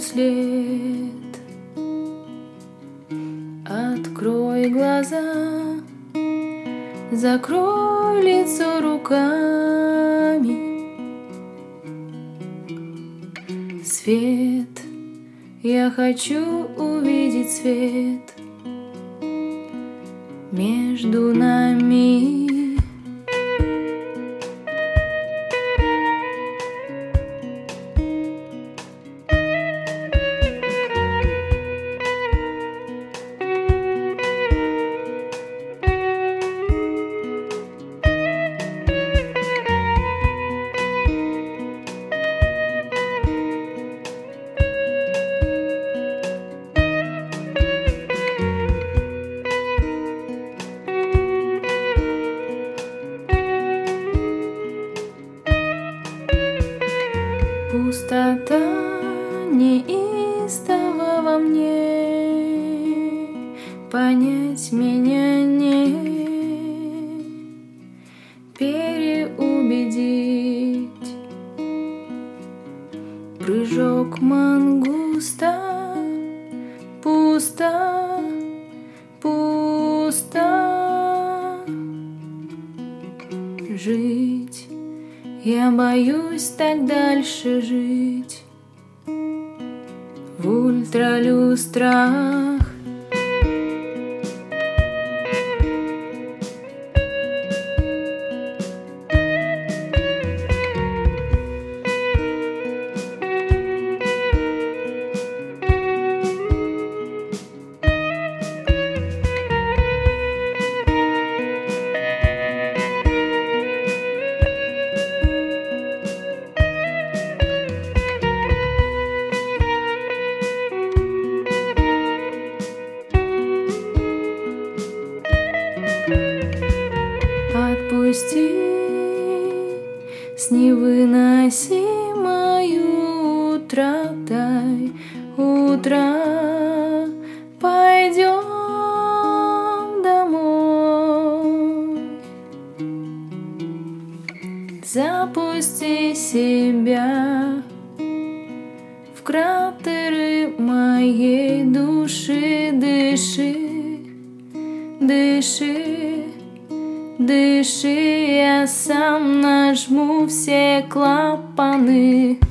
след. Открой глаза, закрой лицо руками. Свет, я хочу увидеть свет между нами. Пустота неистово во мне, понять меня не переубедить. Прыжок мангуста, пусто, пусто. Жить, я боюсь так дальше жить в ультралюстрах. Отпусти с невыносимой утратой утра, пойдем домой. Запусти себя в кратеры моей души, дыши, дыши. Дыши, я сам нажму все клапаны.